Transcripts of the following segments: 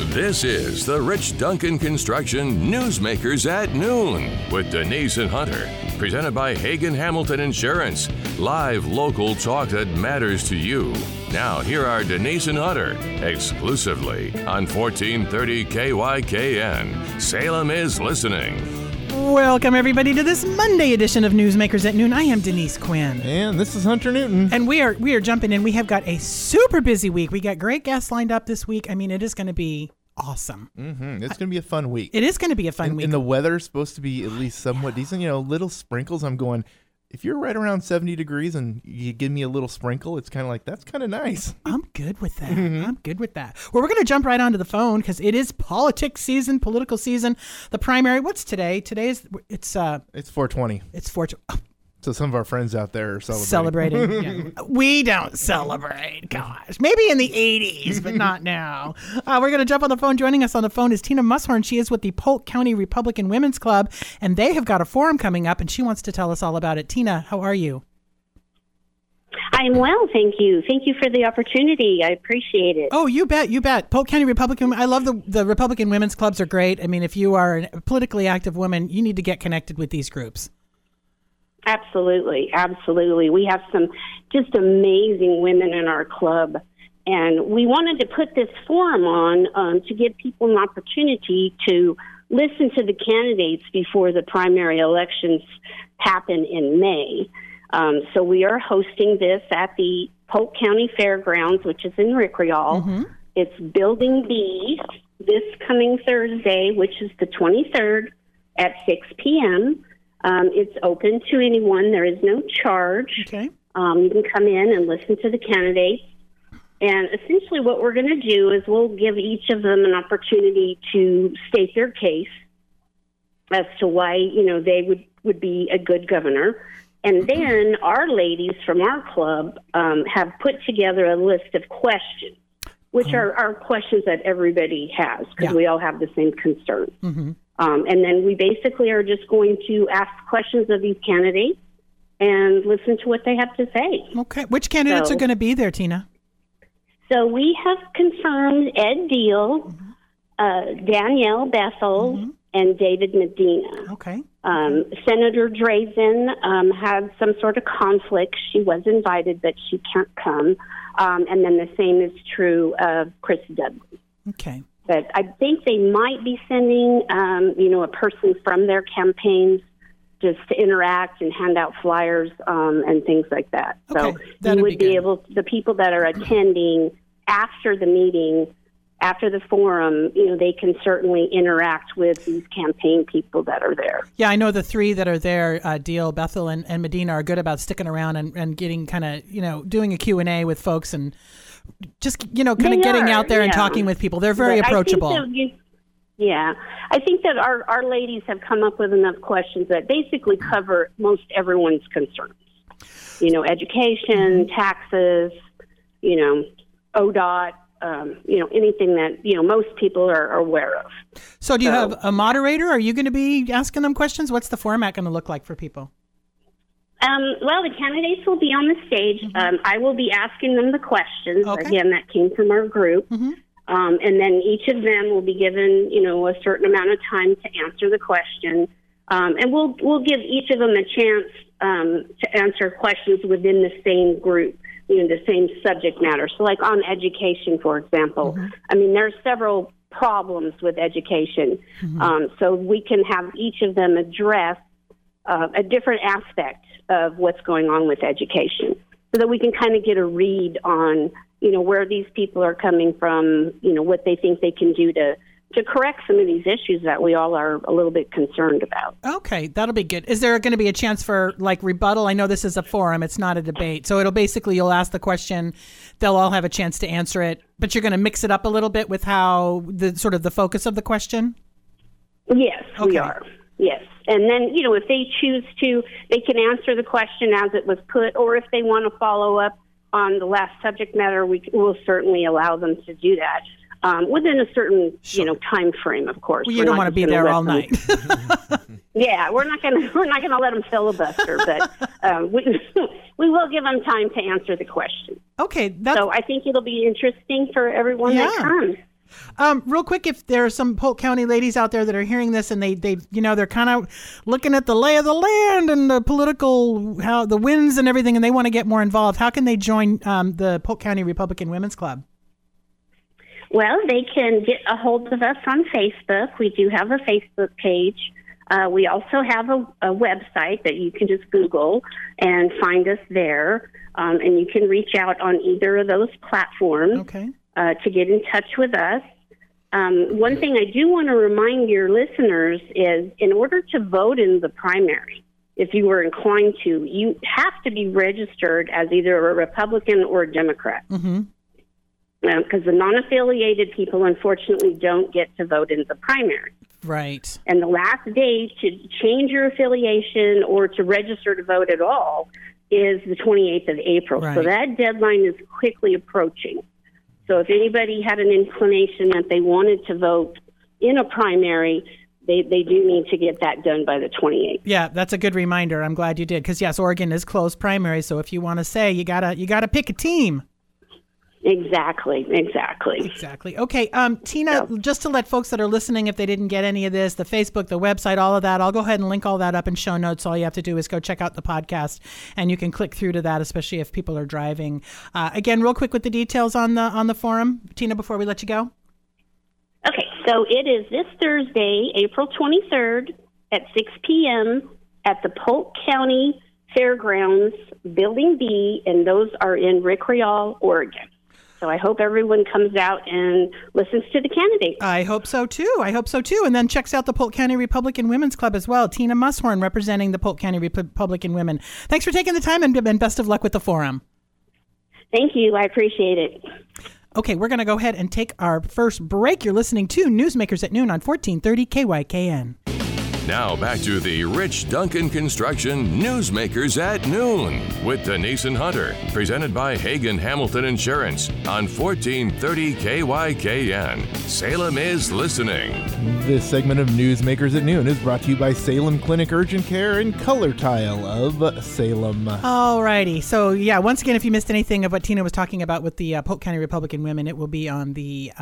This is the Rich Duncan Construction Newsmakers at Noon with Denise and Hunter. Presented by Hagen Hamilton Insurance. Live local talk that matters to you. Now, here are Denise and Hunter, exclusively on 1430 KYKN. Salem is listening. Welcome, everybody, to this Monday edition of Newsmakers at Noon. I am Denise Quinn. And this is Hunter Newton. And we are jumping in. We have got a super busy week. We got great guests lined up this week. I mean, it is going to be awesome. Mm-hmm. It's going to be a fun week. It is going to be a fun week. And the weather's supposed to be at least somewhat decent. You know, little sprinkles. I'm going, if you're right around 70 degrees and you give me a little sprinkle, it's kind of like, that's kind of nice. I'm good with that. I'm good with that. Well, we're going to jump right onto the phone because it is politics season, political season. The primary, what's today? It's 420. It's 420. So some of our friends out there are celebrating. Yeah. We don't celebrate, gosh. Maybe in the 80s, but not now. We're going to jump on the phone. Joining us on the phone is Tina Musshorn. She is with the Polk County Republican Women's Club, and they have got a forum coming up, and she wants to tell us all about it. Tina, how are you? I'm well, thank you. Thank you for the opportunity. I appreciate it. Oh, you bet, you bet. Polk County Republican, I love the Republican Women's Clubs are great. I mean, if you are a politically active woman, you need to get connected with these groups. Absolutely, absolutely. We have some just amazing women in our club, and we wanted to put this forum on to give people an opportunity to listen to the candidates before the primary elections happen in May. So we are hosting this at the Polk County Fairgrounds, which is in Rickreall. Mm-hmm. It's Building B this coming Thursday, which is the 23rd at 6 p.m., it's open to anyone. There is no charge. Okay. You can come in and listen to the candidates. And essentially what we're going to do is we'll give each of them an opportunity to state their case as to why, they would be a good governor. And then our ladies from our club have put together a list of questions, which are questions that everybody has because we all have the same concerns. Mm-hmm. And then we basically are just going to ask questions of these candidates and listen to what they have to say. Okay. Which candidates are going to be there, Tina? So we have confirmed Ed Deal, Danielle Bethel, and David Medina. Okay. Senator Drazen had some sort of conflict. She was invited, but she can't come. And then the same is true of Chris Dudley. Okay. But I think they might be sending, a person from their campaigns just to interact and hand out flyers and things like that. Okay, so you would be able, the people that are attending after the meeting, after the forum, they can certainly interact with these campaign people that are there. Yeah, I know the three that are there, Deal, Bethel, and Medina, are good about sticking around and getting kind of, doing a Q&A with folks and just, kind of getting out there and talking with people. They're very approachable. I think that our ladies have come up with enough questions that basically cover most everyone's concerns. Education, taxes, ODOT, anything that, most people are aware of. So do you have a moderator? Are you going to be asking them questions? What's the format going to look like for people? Well, the candidates will be on the stage. I will be asking them the questions. Okay. Again, that came from our group. Mm-hmm. And then each of them will be given, a certain amount of time to answer the question. And we'll give each of them a chance to answer questions within the same group, the same subject matter. So like on education, for example, I mean, there are several problems with education. So we can have each of them address a different aspect of what's going on with education so that we can kind of get a read on, where these people are coming from, what they think they can do to correct some of these issues that we all are a little bit concerned about. Okay, that'll be good. Is there going to be a chance for rebuttal? I know this is a forum, it's not a debate. So it'll basically, you'll ask the question, they'll all have a chance to answer it, but you're going to mix it up a little bit with how the sort of the focus of the question? Yes, we are. Yes. And then, if they choose to, they can answer the question as it was put, or if they want to follow up on the last subject matter, we will certainly allow them to do that. Within a certain, time frame, of course. Well, you don't want to be there all night. Yeah, we're not going to let them filibuster, but we will give them time to answer the question. Okay. So I think it'll be interesting for everyone that comes. Real quick, if there are some Polk County ladies out there that are hearing this and they're kind of looking at the lay of the land and the political, how the winds and everything, and they want to get more involved, how can they join the Polk County Republican Women's Club? Well, they can get a hold of us on Facebook. We do have a Facebook page. We also have a website that you can just Google and find us there. And you can reach out on either of those platforms to get in touch with us. One thing I do want to remind your listeners is in order to vote in the primary, if you were inclined to, you have to be registered as either a Republican or a Democrat. Mm-hmm. Because the non-affiliated people, unfortunately, don't get to vote in the primary. Right. And the last day to change your affiliation or to register to vote at all is the 28th of April. Right. So that deadline is quickly approaching. So if anybody had an inclination that they wanted to vote in a primary, they do need to get that done by the 28th. Yeah, that's a good reminder. I'm glad you did. Because, yes, Oregon is closed primary. So if you want to say, you gotta pick a team. Exactly. Okay, Tina, just to let folks that are listening, if they didn't get any of this, the Facebook, the website, all of that, I'll go ahead and link all that up in show notes. All you have to do is go check out the podcast, and you can click through to that, especially if people are driving. Again, real quick with the details on the forum, Tina, before we let you go. Okay, so it is this Thursday, April 23rd at 6 p.m. at the Polk County Fairgrounds, Building B, and those are in Rickreall, Oregon. So I hope everyone comes out and listens to the candidates. I hope so, too. And then checks out the Polk County Republican Women's Club as well. Tina Musshorn representing the Polk County Republican Women. Thanks for taking the time, and best of luck with the forum. Thank you. I appreciate it. Okay, we're going to go ahead and take our first break. You're listening to Newsmakers at Noon on 1430 KYKN. Now back to the Rich Duncan Construction Newsmakers at Noon with Denise and Hunter, presented by Hagen Hamilton Insurance on 1430 KYKN. Salem is listening. This segment of Newsmakers at Noon is brought to you by Salem Clinic Urgent Care and Color Tile of Salem. Alrighty, so yeah, once again, if you missed anything of what Tina was talking about with the Polk County Republican Women, it will be on the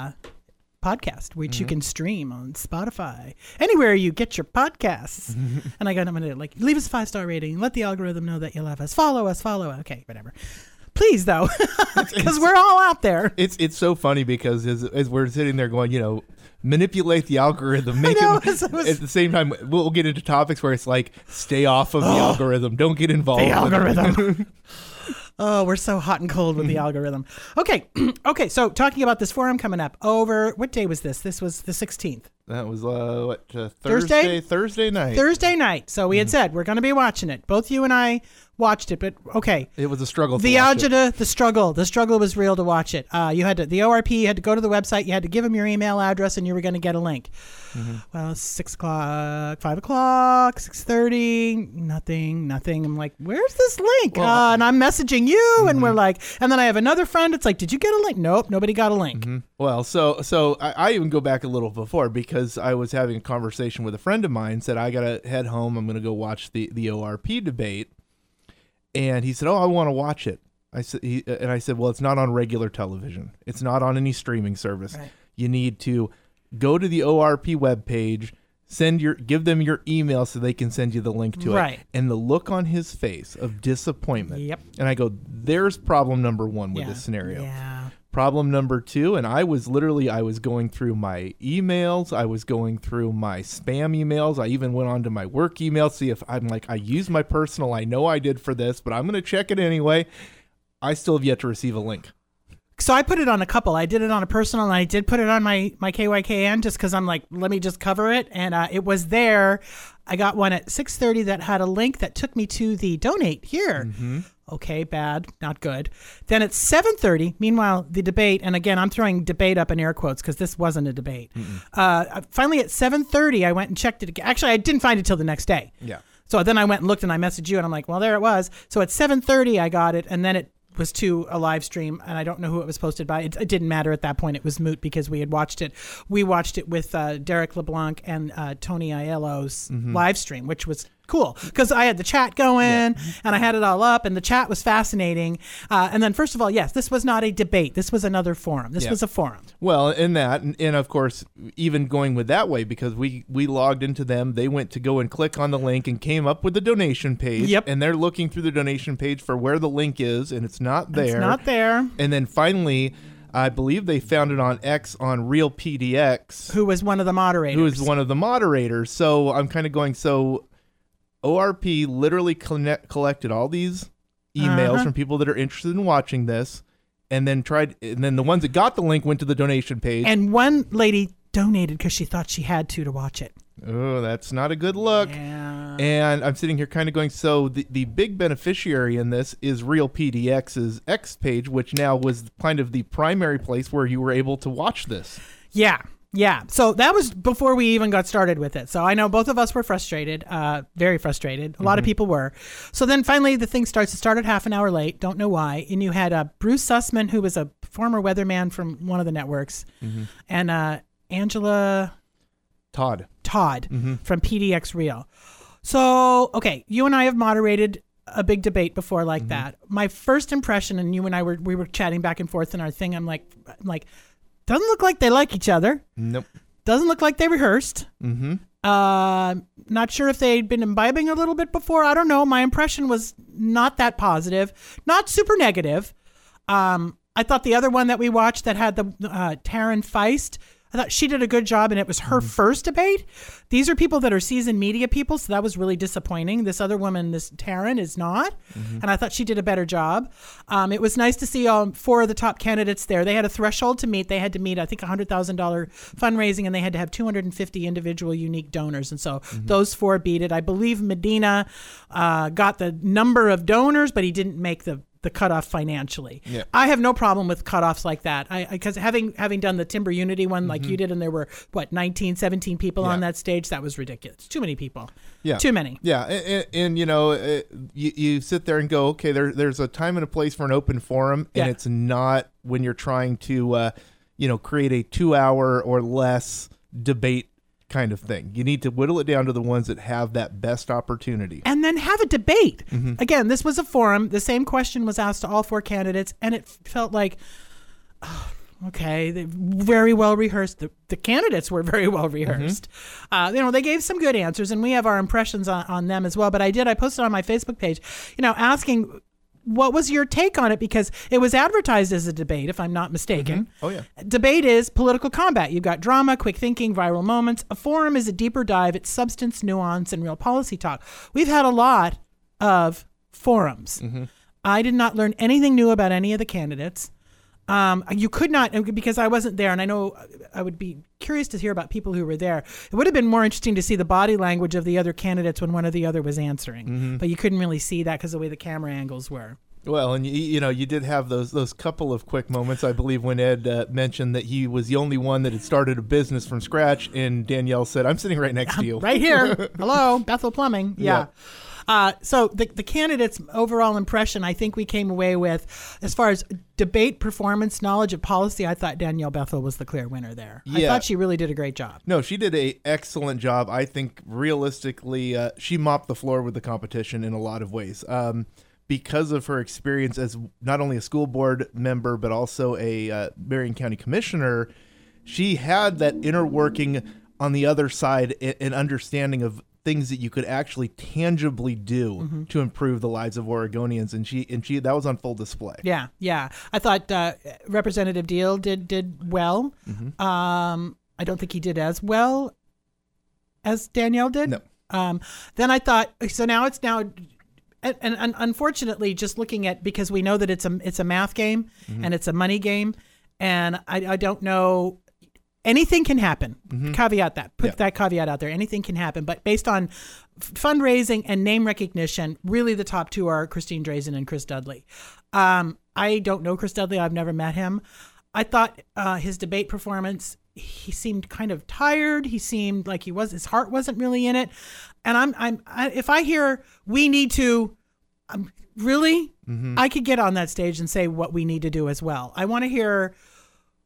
podcast, which you can stream on Spotify, anywhere you get your podcasts. And I'm going to leave us a 5-star rating, let the algorithm know that you love us, follow us. Okay, whatever. Please, though, because we're all out there. It's so funny because as we're sitting there going, manipulate the algorithm, at the same time, we'll get into topics where it's like, stay off of the algorithm, don't get involved. The algorithm. Oh, we're so hot and cold with the algorithm. Okay. So talking about this forum coming up what day was this? This was the 16th. That was Thursday? Thursday night. Thursday night. So we had said we're going to be watching it. Both you and I watched it, but okay. It was a struggle. The struggle was real to watch it. You had the ORP, you had to go to the website, you had to give them your email address, and you were going to get a link. Well, 6 o'clock, 5 o'clock, 6:30, nothing. I'm like, where's this link? And I'm messaging you, and we're like, and then I have another friend. It's like, did you get a link? Nope, nobody got a link. Well, so I even go back a little before because I was having a conversation with a friend of mine. Said I gotta head home. I'm gonna go watch the ORP debate, and he said, "Oh, I want to watch it." I said, "Well, it's not on regular television. It's not on any streaming service. Right. You need to go to the ORP webpage, give them your email so they can send you the link to it." And the look on his face of disappointment. Yep. And I go, "There's problem number one with this scenario." Yeah. Problem number two, and I was going through my emails. I was going through my spam emails. I even went on to my work emails, see if I use my personal. I know I did for this, but I'm going to check it anyway. I still have yet to receive a link. So I put it on a couple. I did it on a personal, and I did put it on my KYKN just because I'm like, let me just cover it. And it was there. I got one at 6:30 that had a link that took me to the donate here. Okay, bad, not good. Then at 7:30, meanwhile, the debate, and again, I'm throwing debate up in air quotes because this wasn't a debate. Finally, at 7:30, I went and checked it again. Actually, I didn't find it till the next day. Yeah. So then I went and looked, and I messaged you, and I'm like, well, there it was. So at 7:30, I got it, and then it was to a live stream, and I don't know who it was posted by. It didn't matter at that point. It was moot because we had watched it. We watched it with Derek LeBlanc and Tony Aiello's live stream, which was cool because I had the chat going and I had it all up and the chat was fascinating. And then first of all, yes, this was not a debate. This was another forum. This was a forum. Well, in that, and of course, even going with that way, because we logged into them, they went to go and click on the link and came up with the donation page. Yep. And they're looking through the donation page for where the link is, and it's not there. It's not there. And then finally, I believe they found it on X on Real PDX. Who was one of the moderators. So I'm kind of going, so ORP literally collected all these emails from people that are interested in watching this, and then the ones that got the link went to the donation page. And one lady donated because she thought she had to watch it. Oh, that's not a good look. Yeah. And I'm sitting here kind of going, so the big beneficiary in this is Real PDX's X page, which now was kind of the primary place where you were able to watch this. Yeah. Yeah. So that was before we even got started with it. So I know both of us were frustrated, very frustrated. A lot of people were. So then finally the thing starts. It started half an hour late. Don't know why. And you had Bruce Sussman, who was a former weatherman from one of the networks, and Angela Todd from PDX Real. So, okay, you and I have moderated a big debate before like that. My first impression, and you and I we were chatting back and forth in our thing. I'm like, doesn't look like they like each other. Nope. Doesn't look like they rehearsed. Not sure if they'd been imbibing a little bit before. I don't know. My impression was not that positive, not super negative. I thought the other one that we watched that had the Taryn Feist, I thought she did a good job, and it was her first debate. These are people that are seasoned media people, so that was really disappointing. This other woman, this Taryn, is not, and I thought she did a better job. It was nice to see all 4 of the top candidates there. They had a threshold to meet. They had to meet, I think, $100,000 fundraising, and they had to have 250 individual unique donors, and so those 4 beat it. I believe Medina got the number of donors, but he didn't make the cutoff financially. Yeah. I have no problem with cutoffs like that. Because having done the Timber Unity one like you did, and there were 19, 17 people on that stage, that was ridiculous. Too many people. Yeah. Too many. Yeah. And you know, you sit there and go, okay, there's a time and a place for an open forum, and it's not when you're trying to create a 2-hour or less debate kind of thing. You need to whittle it down to the ones that have that best opportunity. And then have a debate. Again, this was a forum. The same question was asked to all 4 candidates, and it felt like, okay, they very well rehearsed. The candidates were very well rehearsed. They gave some good answers, and we have our impressions on them as well. But I posted on my Facebook page, asking, what was your take on it? Because it was advertised as a debate, if I'm not mistaken. Oh, yeah. Debate is political combat. You've got drama, quick thinking, viral moments. A forum is a deeper dive. It's substance, nuance, and real policy talk. We've had a lot of forums. I did not learn anything new about any of the candidates. You could not, because I wasn't there, and I know I would be curious to hear about people who were there. It would have been more interesting to see the body language of the other candidates when one or the other was answering, but you couldn't really see that because of the way the camera angles were. Well, and you did have those couple of quick moments, I believe, when Ed mentioned that he was the only one that had started a business from scratch, and Danielle said, "I'm sitting right next to you, right here. Hello, Bethel Plumbing." Yeah. So the candidates' overall impression, I think we came away with, as far as debate, performance, knowledge of policy, I thought Danielle Bethel was the clear winner there. I thought she really did a great job. No, she did an excellent job. I think realistically, she mopped the floor with the competition in a lot of ways. Because of her experience as not only a school board member, but also a Marion County commissioner, she had that inner working on the other side, an understanding of things that you could actually tangibly do to improve the lives of Oregonians, and she that was on full display. Yeah. I thought Representative Deal did well. I don't think he did as well as Danielle did. No. Then I thought, so now it's and unfortunately, just looking at, because we know that it's a math game and it's a money game, and I don't know. Anything can happen. Caveat that. Put that caveat out there. Anything can happen. But based on fundraising and name recognition, really the top 2 are Christine Drazen and Chris Dudley. I don't know Chris Dudley. I've never met him. I thought his debate performance, he seemed kind of tired. He seemed like his heart wasn't really in it. And if I hear we need to, really, I could get on that stage and say what we need to do as well. I want to hear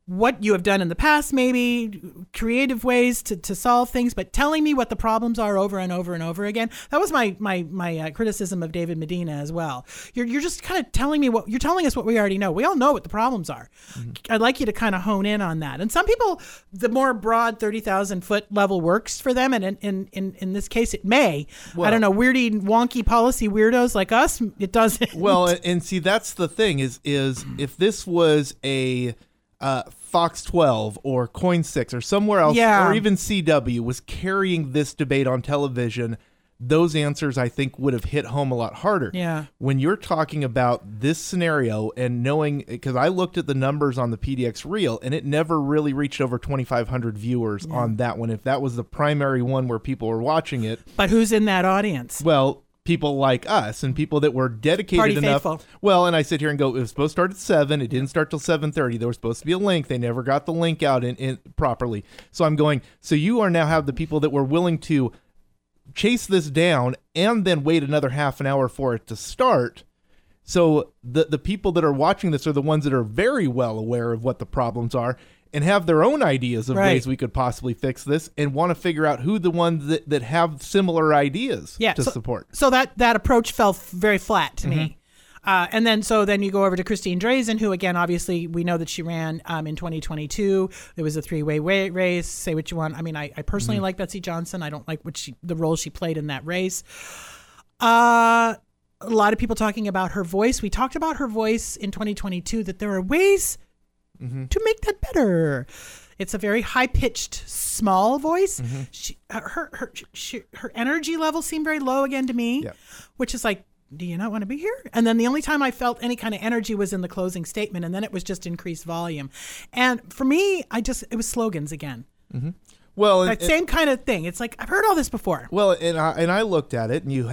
what you have done in the past, maybe creative ways to solve things, but telling me what the problems are over and over and over again. That was my criticism of David Medina as well. You're just kind of telling us what we already know. We all know what the problems are. Mm-hmm. I'd like you to kind of hone in on that. And some people, the more broad 30,000 foot level works for them. And in this case, it may. Well, I don't know, weirdy, wonky policy weirdos like us, it doesn't. Well, and see, that's the thing is if this was a Fox 12 or Coin 6 or somewhere else, or even CW was carrying this debate on television, those answers I think would have hit home a lot harder. Yeah. When you're talking about this scenario and knowing, because I looked at the numbers on the PDX reel and it never really reached over 2,500 viewers on that one, if that was the primary one where people were watching it. But who's in that audience? Well, people like us and people that were dedicated Party enough. faithful. Well, and I sit here and go, it was supposed to start at 7. It didn't start till 7:30. There was supposed to be a link. They never got the link out in properly. So I'm going, so you are now have the people that were willing to chase this down and then wait another half an hour for it to start. So the people that are watching this are the ones that are very well aware of what the problems are and have their own ideas of ways we could possibly fix this and want to figure out who the ones that have similar ideas to support. So that approach fell very flat to me. And then you go over to Christine Drazen, who, again, obviously we know that she ran in 2022. There was a 3-way race. Say what you want. I mean, I personally like Betsy Johnson. I don't like the role she played in that race. A lot of people talking about her voice. We talked about her voice in 2022, that there are ways to make that better. It's a very high-pitched, small voice. Her energy level seemed very low again to me, which is like, do you not want to be here? And then the only time I felt any kind of energy was in the closing statement, and then it was just increased volume. And for me, it was slogans again. Well, that same kind of thing. It's like, I've heard all this before. Well, and I looked at it, and you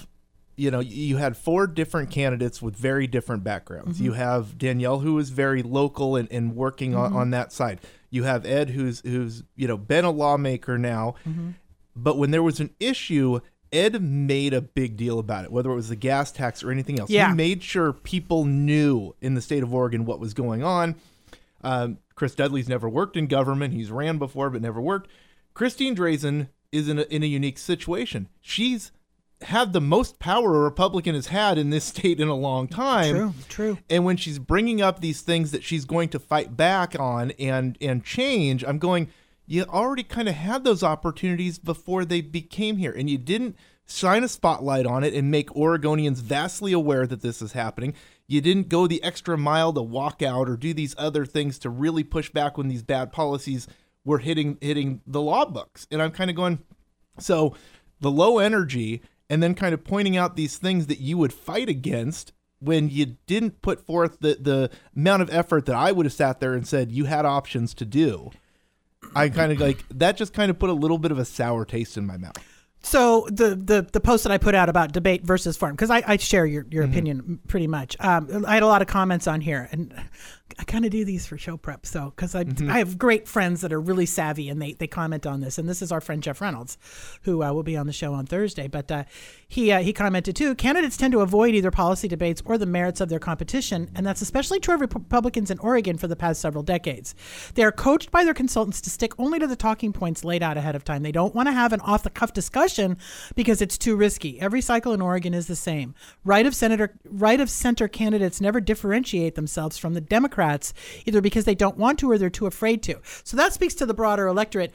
had 4 different candidates with very different backgrounds. You have Danielle, who is very local and working on that side. You have Ed, who's been a lawmaker now. But when there was an issue, Ed made a big deal about it, whether it was the gas tax or anything else. He made sure people knew in the state of Oregon what was going on. Chris Dudley's never worked in government. He's ran before but never worked. Christine Drazen is in a unique situation. She's had the most power a Republican has had in this state in a long time. True. And when she's bringing up these things that she's going to fight back on and change, I'm going, you already kind of had those opportunities before they became here, and you didn't shine a spotlight on it and make Oregonians vastly aware that this is happening. You didn't go the extra mile to walk out or do these other things to really push back when these bad policies were hitting the law books. And I'm kind of going, so the low energy and then kind of pointing out these things that you would fight against when you didn't put forth the amount of effort that I would have sat there and said you had options to do. I kind of like that just kind of put a little bit of a sour taste in my mouth. So the post that I put out about debate versus farm, because I share your opinion pretty much. I had a lot of comments on here, and I kind of do these for show prep. So because I have great friends that are really savvy, and they comment on this. And this is our friend Jeff Reynolds, who will be on the show on Thursday. But he commented too, candidates tend to avoid either policy debates or the merits of their competition. And that's especially true of Republicans in Oregon for the past several decades. They are coached by their consultants to stick only to the talking points laid out ahead of time. They don't want to have an off-the-cuff discussion because it's too risky. Every cycle in Oregon is the same. Right of center candidates never differentiate themselves from the Democrats, either because they don't want to or they're too afraid to. So that speaks to the broader electorate.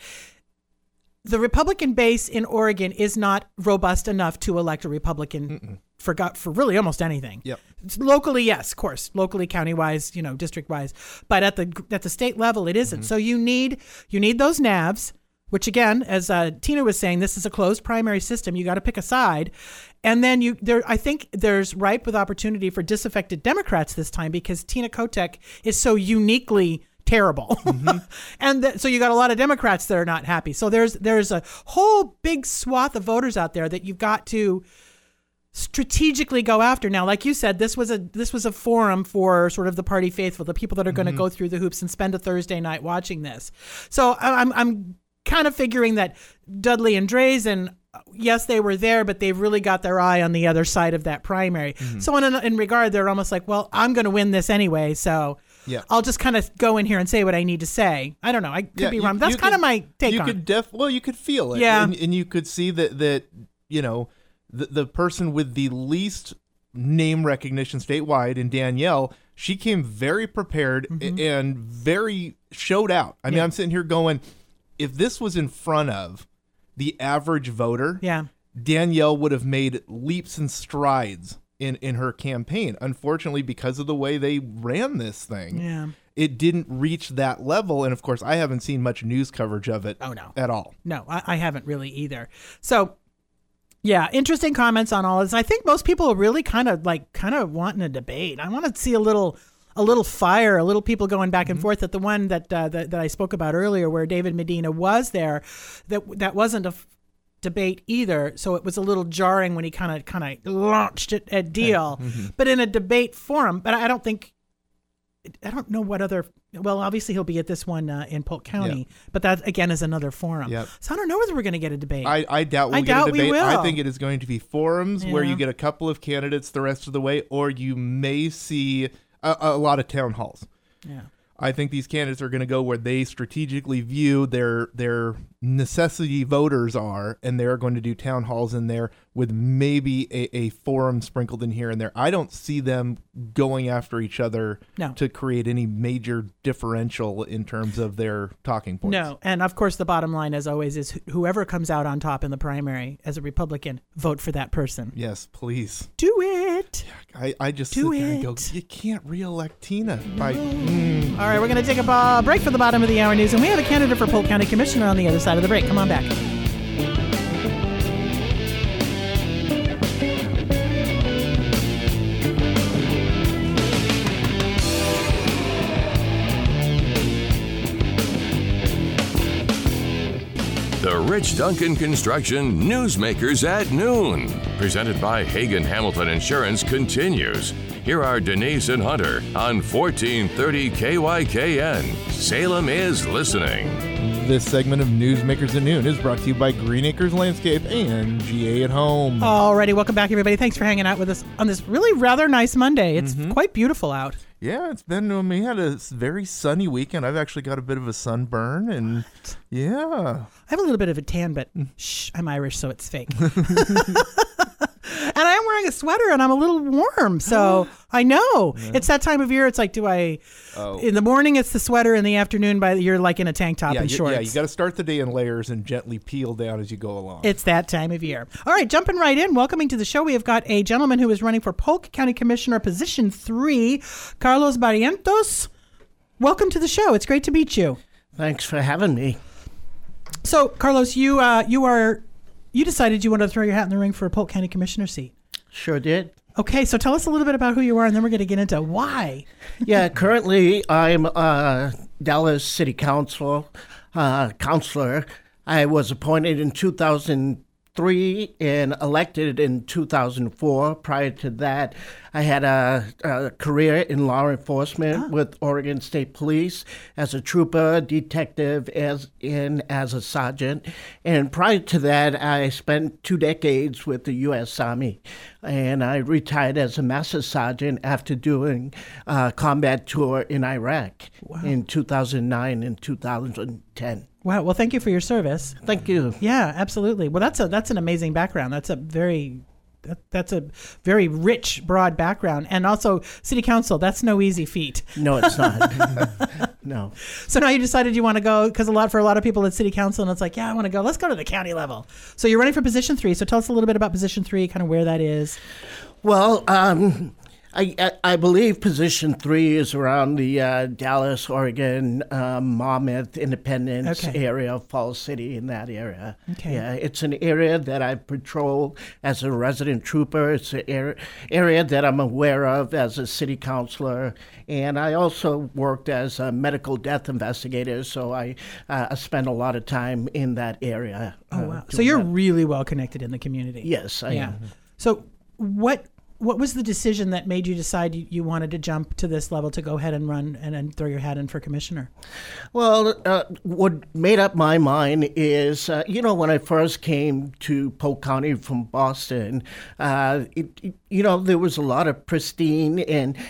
The Republican base in Oregon is not robust enough to elect a Republican for really almost anything. Yep. Locally, yes, of course. Locally, county-wise, district-wise. But at the state level, it isn't. So you need those navs, which again, as Tina was saying, this is a closed primary system. You got to pick a side. And then I think there's ripe with opportunity for disaffected Democrats this time because Tina Kotek is so uniquely terrible. And so you got a lot of Democrats that are not happy. So there's a whole big swath of voters out there that you've got to strategically go after. Now, like you said, this was a forum for sort of the party faithful, the people that are going to go through the hoops and spend a Thursday night watching this. So I'm kind of figuring that Dudley and Drazen, yes, they were there, but they've really got their eye on the other side of that primary. So in regard, they're almost like, well, I'm going to win this anyway. So I'll just kind of go in here and say what I need to say. I don't know. I could be wrong. That's kind of my take on it. You could feel it. Yeah. And you could see that you know, the person with the least name recognition statewide in Danielle, she came very prepared and very showed out. I mean, I'm sitting here going, if this was in front of the average voter, Danielle would have made leaps and strides in her campaign. Unfortunately, because of the way they ran this thing, it didn't reach that level. And of course, I haven't seen much news coverage of it at all. No, I haven't really either. So, yeah, interesting comments on all this. I think most people are really kind of wanting a debate. I want to see a little fire, a little people going back and forth. At the one that I spoke about earlier, where David Medina was there, that wasn't a debate either, so it was a little jarring when he kind of launched it at Deal, but in a debate forum. But I don't know what other. Well, obviously he'll be at this one in Polk County, but that again is another forum. So I don't know whether we're going to get a debate. I doubt we'll get a debate. We will. I think it is going to be forums where you get a couple of candidates the rest of the way, or you may see a lot of town halls. Yeah. I think these candidates are going to go where they strategically view their necessity voters are, and they're going to do town halls in there with maybe a forum sprinkled in here and there. I don't see them going after each other to create any major differential in terms of their talking points. No, and of course the bottom line, as always, is whoever comes out on top in the primary as a Republican, vote for that person. Yes, please. Do it. I just sit there and go, you can't reelect Tina. All right, we're going to take a break for the bottom of the hour news, and we have a candidate for Polk County Commissioner on the other side of the break. Come on back. The Rich Duncan Construction Newsmakers at Noon, presented by Hagen Hamilton Insurance, continues. Here are Denise and Hunter on 1430 KYKN. Salem is listening. This segment of Newsmakers at Noon is brought to you by Green Acres Landscape and GA at Home. Alrighty, welcome back, everybody. Thanks for hanging out with us on this really rather nice Monday. It's quite beautiful out. Yeah, it's been, we had a very sunny weekend. I've actually got a bit of a sunburn, and yeah. I have a little bit of a tan, but shh, I'm Irish, so it's fake. And I am wearing a sweater, and I'm a little warm, so I know. Yeah. It's that time of year. It's like, in the morning it's the sweater, in the afternoon you're like in a tank top and shorts. Yeah, you got to start the day in layers and gently peel down as you go along. It's that time of year. All right, jumping right in, welcoming to the show, we have got a gentleman who is running for Polk County Commissioner, Position 3, Carlos Barrientos. Welcome to the show. It's great to meet you. Thanks for having me. So, Carlos, you decided you wanted to throw your hat in the ring for a Polk County Commissioner seat. Sure did. Okay, so tell us a little bit about who you are, and then we're going to get into why. Yeah, currently I'm a Dallas City Council counselor. I was appointed in 2003 and elected in 2004. Prior to that, I had a career in law enforcement with Oregon State Police as a trooper, detective, as a sergeant. And prior to that, I spent 2 decades with the U.S. Army. And I retired as a master sergeant after doing a combat tour in Iraq in 2009 and 2010. Wow. Well, thank you for your service. Thank you. Yeah, absolutely. Well, that's an amazing background. That's a very rich, broad background. And also, City Council, that's no easy feat. No, it's not. No. So now you decided you want to go, because for a lot of people at City Council, and it's like, yeah, I want to go. Let's go to the county level. So you're running for Position 3. So tell us a little bit about Position 3, kind of where that is. Well, I believe Position 3 is around the Dallas, Oregon, Monmouth, Independence area, Falls City, in that area. Okay. Yeah, it's an area that I patrol as a resident trooper. It's an area that I'm aware of as a city councilor. And I also worked as a medical death investigator, so I spend a lot of time in that area. Oh, wow. So you're really well connected in the community. Yes, I am. So what was the decision that made you decide you wanted to jump to this level to go ahead and run and throw your hat in for commissioner? Well, what made up my mind is, when I first came to Polk County from Boston, there was a lot of pristine and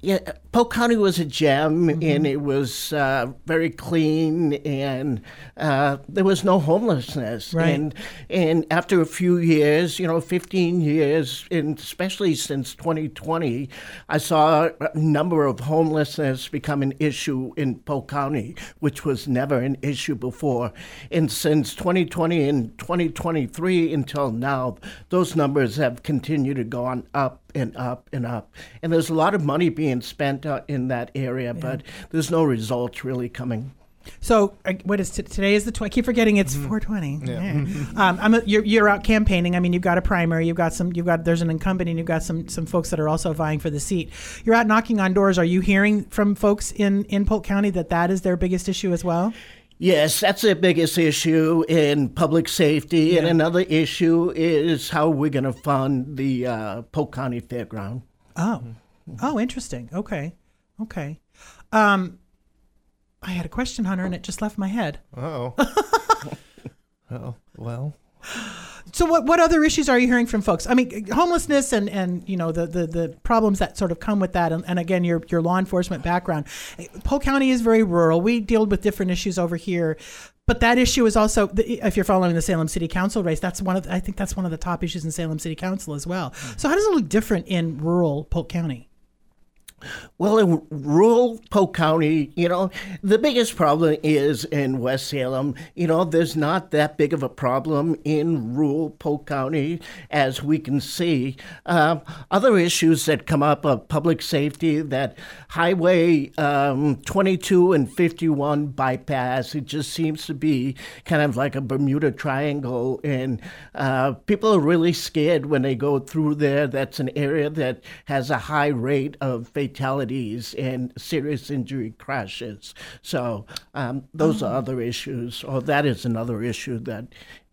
Yeah, Polk County was a gem, and it was very clean, and there was no homelessness. Right. And after a few years, 15 years, and especially since 2020, I saw a number of homelessness become an issue in Polk County, which was never an issue before. And since 2020 and 2023 until now, those numbers have continued to go on up and up and up. And there's a lot of money being spent in that area, but there's no results really coming. So what is today? Is the I keep forgetting it's 420. Yeah. You're out campaigning. I mean, you've got a primary. There's an incumbent, and you've got some folks that are also vying for the seat. You're out knocking on doors. Are you hearing from folks in Polk County that is their biggest issue as well? Yes, that's the biggest issue in public safety. Yeah. And another issue is how we're going to fund the Polk County Fairground. Oh, interesting. Okay. I had a question, Hunter, and it just left my head. Oh, well. So what other issues are you hearing from folks? I mean, homelessness and the problems that sort of come with that. And again, your law enforcement background. Polk County is very rural. We deal with different issues over here. But that issue is also, if you're following the Salem City Council race, I think that's one of the top issues in Salem City Council as well. So how does it look different in rural Polk County? Well, in rural Polk County, the biggest problem is in West Salem. There's not that big of a problem in rural Polk County, as we can see. Other issues that come up are public safety, that Highway 22 and 51 bypass. It just seems to be kind of like a Bermuda Triangle, and people are really scared when they go through there. That's an area that has a high rate of fatalities and serious injury crashes. So those are other issues, or that is another issue that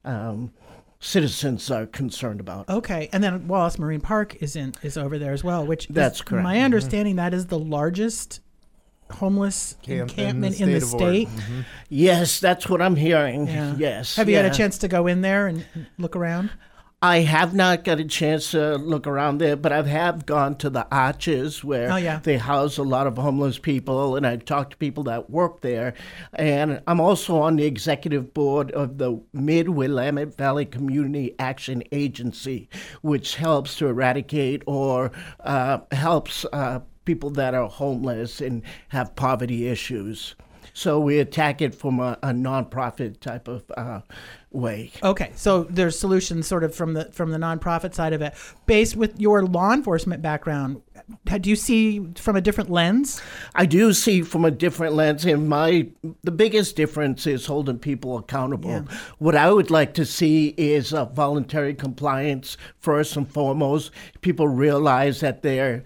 citizens are concerned about. Okay, and then Wallace Marine Park is over there as well, which that's correct. My understanding that is the largest homeless encampment in the state. Mm-hmm. Yes, that's what I'm hearing. Yeah. Yes. Have you had a chance to go in there and look around? I have not got a chance to look around there, but I have gone to the Arches where they house a lot of homeless people, and I've talked to people that work there. And I'm also on the executive board of the Mid-Willamette Valley Community Action Agency, which helps to eradicate or helps people that are homeless and have poverty issues. So we attack it from a nonprofit type of way. Okay, so there's solutions sort of from the nonprofit side of it. Based with your law enforcement background, do you see from a different lens? I do see from a different lens, and the biggest difference is holding people accountable. Yeah. What I would like to see is voluntary compliance first and foremost. People realize that there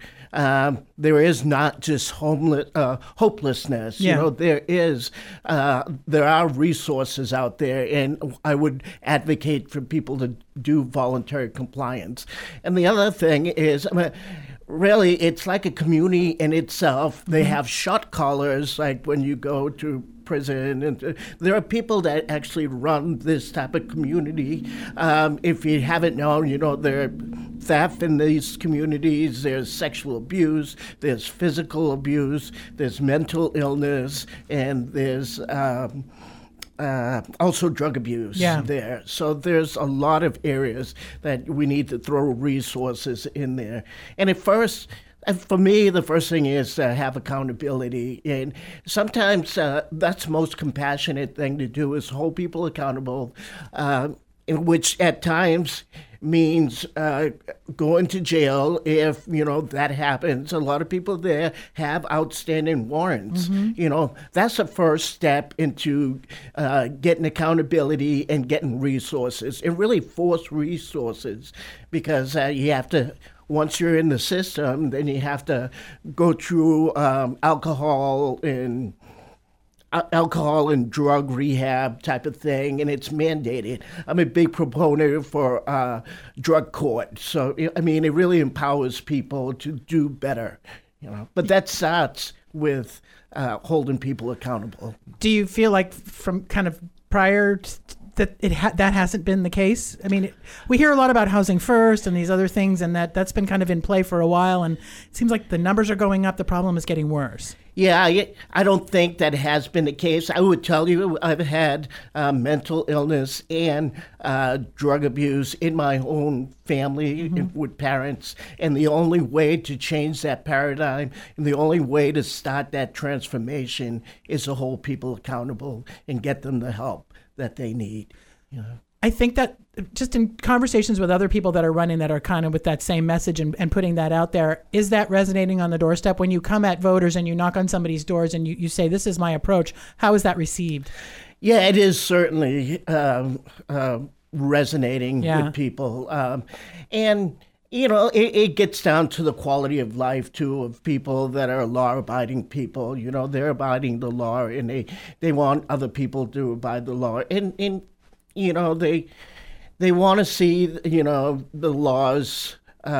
is not just hopelessness. Yeah. There are resources out there, and I would advocate for people to do voluntary compliance. And the other thing is, really, it's like a community in itself. They have shot callers, like when you go to prison, and there are people that actually run this type of community. If you haven't known, there are theft in these communities, there's sexual abuse, there's physical abuse, there's mental illness, and there's also drug abuse there. So there's a lot of areas that we need to throw resources in there. And for me, the first thing is to have accountability. And sometimes that's the most compassionate thing to do, is hold people accountable, in which at times means going to jail if, that happens. A lot of people there have outstanding warrants. Mm-hmm. That's the first step into getting accountability and getting resources, and really force resources, because you have to, once you're in the system, then you have to go through alcohol and drug rehab type of thing, and it's mandated. I'm a big proponent for drug court. So, it really empowers people to do better, But that starts with holding people accountable. Do you feel like from kind of prior that that hasn't been the case? I mean, we hear a lot about Housing First and these other things, and that's been kind of in play for a while, and it seems like the numbers are going up, the problem is getting worse. Yeah, I don't think that has been the case. I would tell you I've had mental illness and drug abuse in my own family with parents, and the only way to change that paradigm and the only way to start that transformation is to hold people accountable and get them the help that they need. You know? I think that just in conversations with other people that are running that are kind of with that same message and putting that out there, is that resonating on the doorstep? When you come at voters and you knock on somebody's doors and you say, this is my approach, how is that received? Yeah, it is certainly resonating with people. And, you know, it gets down to the quality of life, too, of people that are law-abiding people. You know, they're abiding the law, and they want other people to abide the law. And you know, they want to see, you know, the laws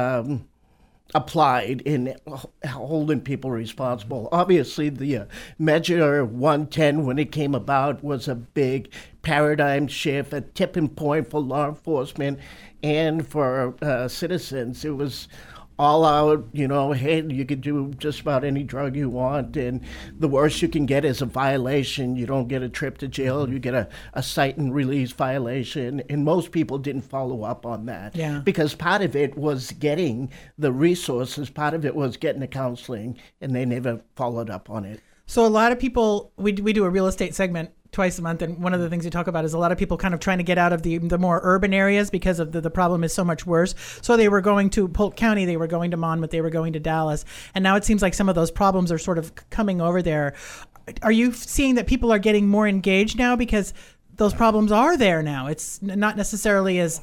applied in holding people responsible. Obviously, the Measure 110, when it came about, was a big paradigm shift, a tipping point for law enforcement and for citizens. It was all out, you know, hey, you could do just about any drug you want, and the worst you can get is a violation. You don't get a trip to jail, you get a cite and release violation, and most people didn't follow up on that. Yeah. Because part of it was getting the resources, part of it was getting the counseling, and they never followed up on it. So a lot of people, we do a real estate segment twice a month, and one of the things we talk about is a lot of people kind of trying to get out of the more urban areas because of the problem is so much worse. So they were going to Polk County, they were going to Monmouth, they were going to Dallas, and now it seems like some of those problems are sort of coming over there. Are you seeing that people are getting more engaged now because those problems are there now? It's not necessarily as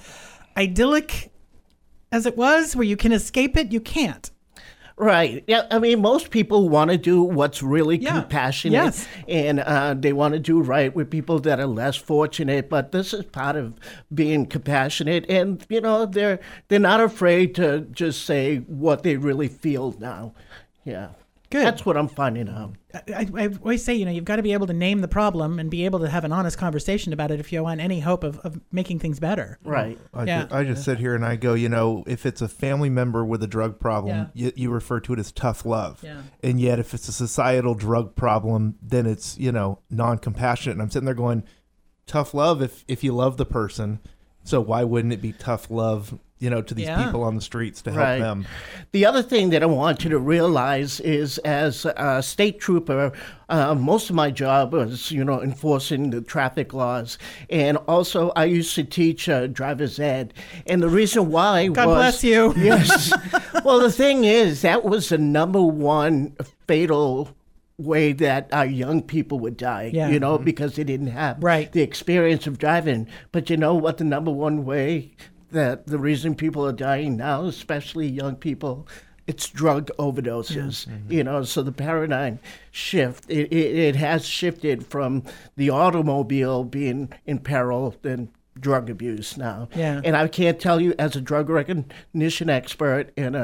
idyllic as it was, where you can escape it. You can't. Right. Yeah. I mean, most people want to do what's really compassionate, yes. and they want to do right with people that are less fortunate. But this is part of being compassionate, and you know, they're not afraid to just say what they really feel now. Yeah. Good. That's what I'm finding out. I always say, you know, you've got to be able to name the problem and be able to have an honest conversation about it if you want any hope of making things better. Right. I just sit here and I go, you know, if it's a family member with a drug problem, you refer to it as tough love. Yeah. And yet if it's a societal drug problem, then it's, you know, non-compassionate. And I'm sitting there going, tough love if you love the person. So why wouldn't it be tough love, you know, to these people on the streets to help them? The other thing that I want you to realize is, as a state trooper, most of my job was, you know, enforcing the traffic laws. And also I used to teach driver's ed. And the reason why God bless you. Yes. Well, the thing is, that was the number one fatal way that our young people would die, you know, because they didn't have the experience of driving. But you know what the number one way that the reason people are dying now, especially young people, it's drug overdoses. You know, so the paradigm shift, it has shifted from the automobile being in peril than drug abuse now. And I can't tell you, as a drug recognition expert and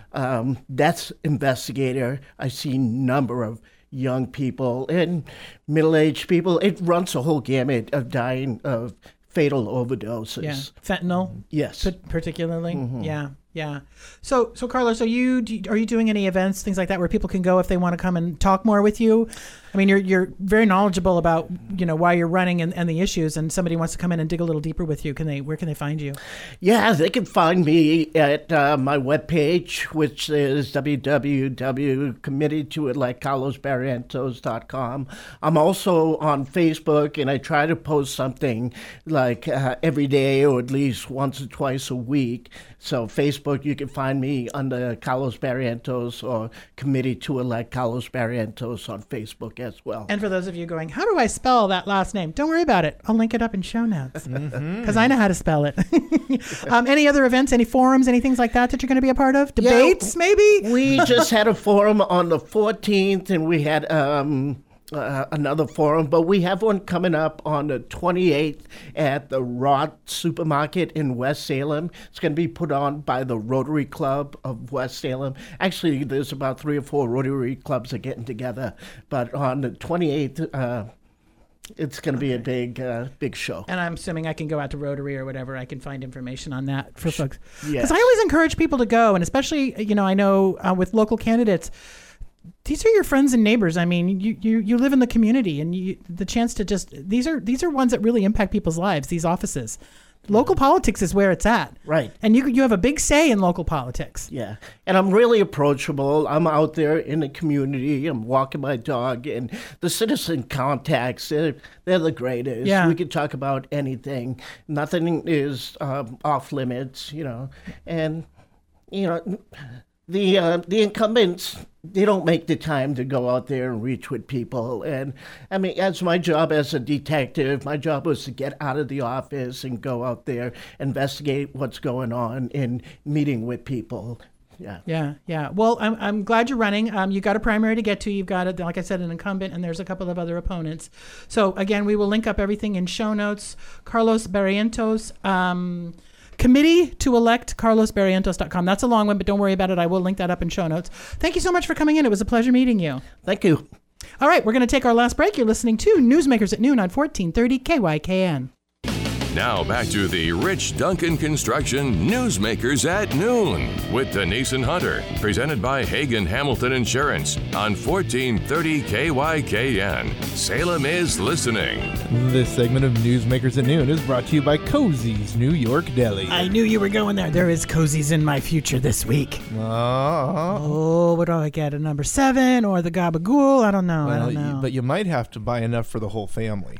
a death investigator, I see a number of young people and middle-aged people. It runs a whole gamut of dying of fatal overdoses. Yeah. Fentanyl? Yes. Particularly? Yeah. So Carlos, are you doing any events, things like that, where people can go if they want to come and talk more with you? I mean, you're very knowledgeable about, you know, why you're running and the issues, and somebody wants to come in and dig a little deeper with you. Where can they find you? Yeah, they can find me at my webpage, which is www.committedtoelectcarlosbarrientos.com. I'm also on Facebook, and I try to post something like every day or at least once or twice a week. So Facebook, you can find me under Carlos Barrientos or Committee to Elect Carlos Barrientos on Facebook as well. And for those of you going, how do I spell that last name? Don't worry about it. I'll link it up in show notes because I know how to spell it. Any other events, any forums, any things like that you're going to be a part of? Debates, maybe? We just had a forum on the 14th, and we had another forum, but we have one coming up on the 28th at the Rot Supermarket in West Salem. It's going to be put on by the Rotary Club of West Salem. Actually, there's about 3 or 4 Rotary clubs that are getting together, but on the 28th It's going to be a big show. And I'm assuming I can go out to Rotary or whatever. I can find information on that for folks. Because Yes. I always encourage people to go, and especially, I know with local candidates, these are your friends and neighbors. I mean, you live in the community, and the chance to these are ones that really impact people's lives. These offices, local politics is where it's at, Right. And you have a big say in local politics. Yeah, and I'm really approachable. I'm out there in the community. I'm walking my dog, and the citizen contacts, they're the greatest. Yeah. We can talk about anything. Nothing is off limits, And, the incumbents, they don't make the time to go out there and reach with people. And, I mean, as my job as a detective, my job was to get out of the office and go out there, investigate what's going on in meeting with people. Yeah. Yeah. Well, I'm glad you're running. You got a primary to get to. You've got, like I said, an incumbent, and there's a couple of other opponents. So, again, we will link up everything in show notes. Carlos Barrientos, committee to elect carlosbarrientos.com. That's a long one, but don't worry about it. I will link that up in show notes. Thank you so much for coming in. It was a pleasure meeting you. Thank you. All right, we're going to take our last break. You're listening to Newsmakers at Noon on 1430 KYKN. Now back to the Rich Duncan Construction Newsmakers at Noon with Denise and Hunter, presented by Hagen Hamilton Insurance on 1430 KYKN. Salem is listening. This segment of Newsmakers at Noon is brought to you by Cozy's New York Deli. I knew you were going there. There is cozies in my future this week. Oh, what do I get? A number 7 or the gabagool? I don't know. I don't know. But you might have to buy enough for the whole family.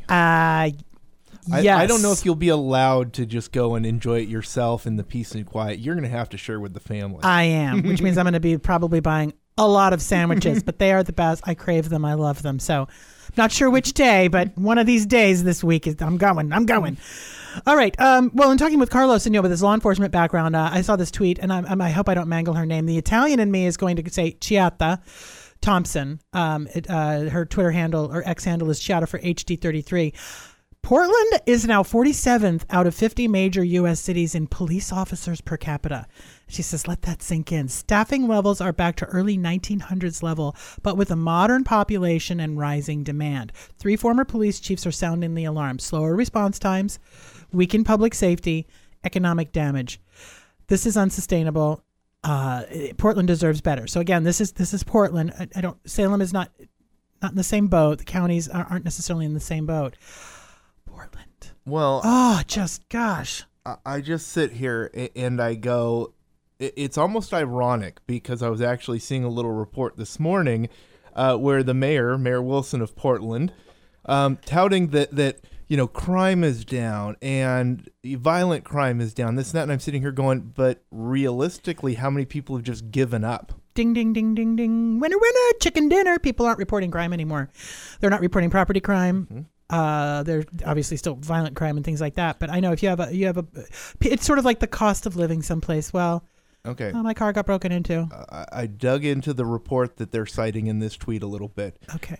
Yes. I don't know if you'll be allowed to just go and enjoy it yourself in the peace and quiet. You're going to have to share with the family. I am, which means I'm going to be probably buying a lot of sandwiches, but they are the best. I crave them. I love them. So not sure which day, but one of these days this week, I'm going. All right. Well, in talking with Carlos and with his law enforcement background, I saw this tweet, and I hope I don't mangle her name. The Italian in me is going to say Chiata Thompson. Her Twitter handle or X handle is Chiata for HD33. Portland is now 47th out of 50 major U.S. cities in police officers per capita. She says, let that sink in. Staffing levels are back to early 1900s level, but with a modern population and rising demand. 3 former police chiefs are sounding the alarm. Slower response times, weakened public safety, economic damage. This is unsustainable. Portland deserves better. So again, this is Portland. Salem is not in the same boat. The counties aren't necessarily in the same boat. Portland. Well, gosh. I just sit here and I go, it's almost ironic because I was actually seeing a little report this morning where the Mayor Wilson of Portland, touting that crime is down and violent crime is down, this and that, and I'm sitting here going, but realistically, how many people have just given up? Ding, ding, ding, ding, ding. Winner, chicken dinner. People aren't reporting crime anymore. They're not reporting property crime. Mm-hmm. There's obviously still violent crime and things like that. But I know if you have a, it's sort of like the cost of living someplace. Well, okay. My car got broken into. I dug into the report that they're citing in this tweet a little bit. Okay.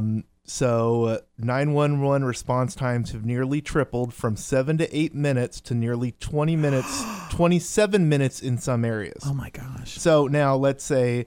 So 911 response times have nearly tripled from 7 to 8 minutes to nearly 20 minutes, 27 minutes in some areas. Oh my gosh. So now let's say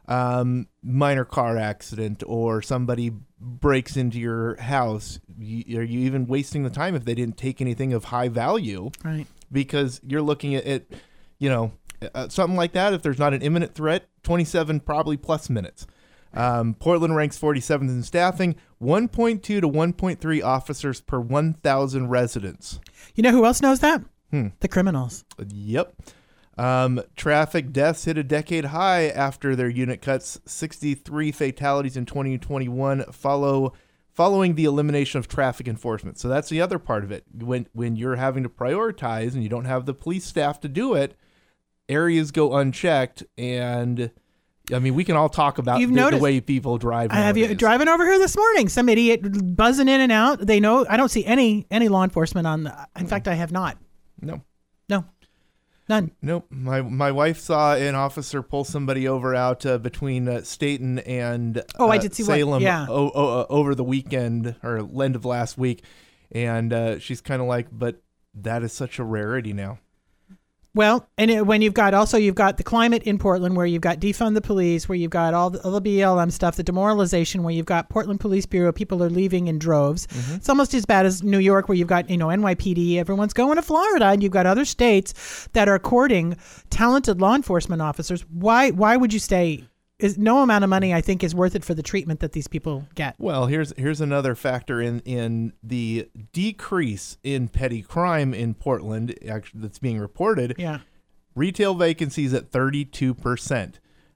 minor car accident or somebody breaks into your house. Are you even wasting the time if they didn't take anything of high value? Right. Because you're looking at something like that. If there's not an imminent threat, 27 probably plus minutes. Portland ranks 47th in staffing, 1.2 to 1.3 officers per 1,000 residents. You know who else knows that? The criminals. Yep. Traffic deaths hit a decade high after their unit cuts 63 fatalities in 2021 following the elimination of traffic enforcement. So that's the other part of it. When you're having to prioritize and you don't have the police staff to do it, areas go unchecked. And I mean, we can all talk about the way people drive. I have you driving over here this morning. Some idiot buzzing in and out. They know I don't see any law enforcement on. In fact, I have not. No. None. Nope. My wife saw an officer pull somebody over out between Staten and I did see Salem over the weekend or end of last week. And she's kind of like, but that is such a rarity now. Well, and when you've got the climate in Portland, where you've got defund the police, where you've got all the BLM stuff, the demoralization, where you've got Portland Police Bureau, people are leaving in droves. Mm-hmm. It's almost as bad as New York, where you've got, NYPD, everyone's going to Florida, and you've got other states that are courting talented law enforcement officers. Why would you stay? No amount of money, I think, is worth it for the treatment that these people get. Well, here's another factor in the decrease in petty crime in Portland, actually, that's being reported. Yeah. Retail vacancies at 32%.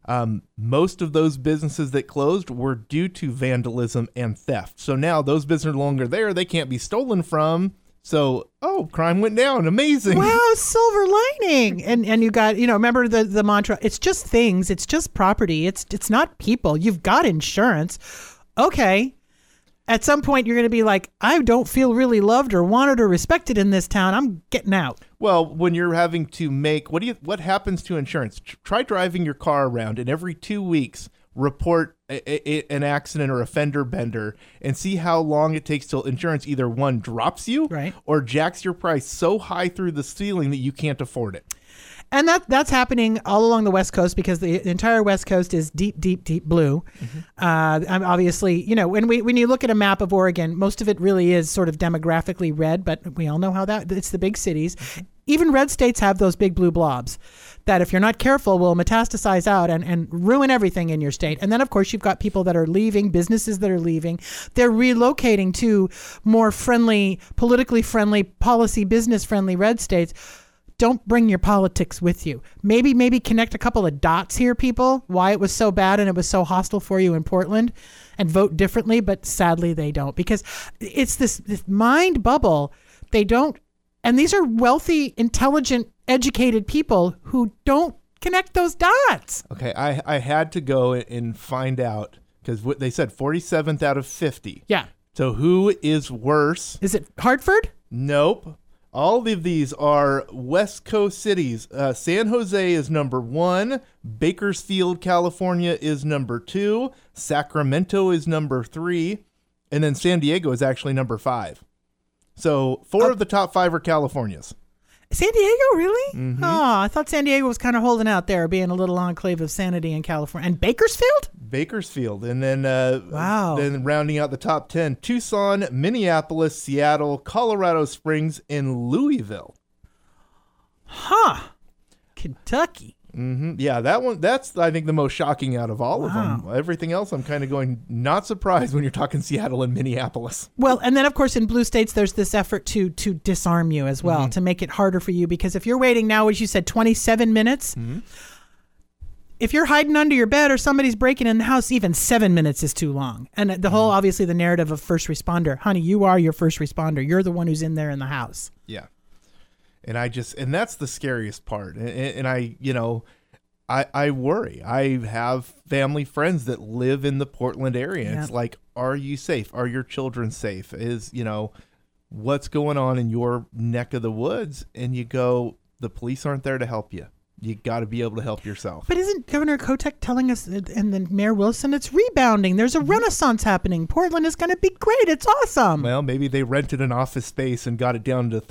Most of those businesses that closed were due to vandalism and theft. So now those businesses are no longer there. They can't be stolen from. So, crime went down. Amazing. Wow, silver lining. And you got, remember the mantra, it's just things, it's just property, it's not people. You've got insurance. Okay. At some point, you're going to be like, I don't feel really loved or wanted or respected in this town. I'm getting out. Well, when you're having to make, what happens to insurance? Try driving your car around, and every 2 weeks, report an accident or a fender bender, and see how long it takes till insurance either one drops you, right, or jacks your price so high through the ceiling that you can't afford it. And that's happening all along the West Coast, because the entire West Coast is deep, deep, deep blue. Mm-hmm. Obviously, when you look at a map of Oregon, most of it really is sort of demographically red, but we all know how it's the big cities. Even red states have those big blue blobs that, if you're not careful, will metastasize out and ruin everything in your state. And then, of course, you've got people that are leaving, businesses that are leaving. They're relocating to more friendly, politically friendly, policy business friendly red states. Don't bring your politics with you. Maybe connect a couple of dots here, people, why it was so bad and it was so hostile for you in Portland, and vote differently. But sadly, they don't, because it's this mind bubble. They don't. And these are wealthy, intelligent, educated people who don't connect those dots. Okay, I had to go and find out, because they said 47th out of 50. Yeah. So who is worse? Is it Hartford? Nope. All of these are West Coast cities. San Jose is number 1. Bakersfield, California is number 2. Sacramento is number 3. And then San Diego is actually number 5. So 4 of the top 5 are California's. San Diego, really? Mm-hmm. Oh, I thought San Diego was kind of holding out there, being a little enclave of sanity in California. And Bakersfield? Bakersfield. And then wow. Then rounding out the top 10, Tucson, Minneapolis, Seattle, Colorado Springs, and Louisville. Huh. Kentucky. Mm-hmm. Yeah, that's, I think, the most shocking out of all of them. Everything else, I'm kind of going, not surprised when you're talking Seattle and Minneapolis. Well, and then, of course, in blue states, there's this effort to disarm you as well, to make it harder for you. Because if you're waiting now, as you said, 27 minutes, if you're hiding under your bed or somebody's breaking in the house, even 7 minutes is too long. And the whole, obviously, the narrative of first responder. Honey, you are your first responder. You're the one who's in there in the house. Yeah. And that's the scariest part. And I worry. I have family friends that live in the Portland area. Yeah. It's like, are you safe? Are your children safe? What's going on in your neck of the woods? And you go, the police aren't there to help you. You got to be able to help yourself. But isn't Governor Kotek telling us, and then Mayor Wilson, it's rebounding. There's a renaissance happening. Portland is going to be great. It's awesome. Well, maybe they rented an office space and got it down to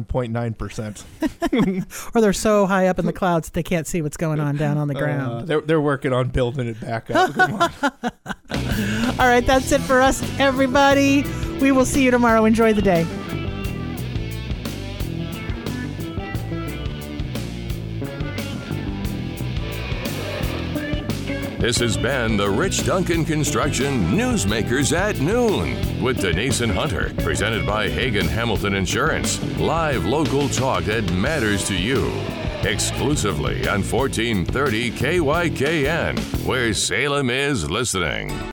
31.9%. Or they're so high up in the clouds that they can't see what's going on down on the ground. They're working on building it back up. Come on. All right, that's it for us, everybody. We will see you tomorrow. Enjoy the day. This has been the Rich Duncan Construction Newsmakers at Noon with Denise and Hunter, presented by Hagen Hamilton Insurance. Live local talk that matters to you. Exclusively on 1430 KYKN, where Salem is listening.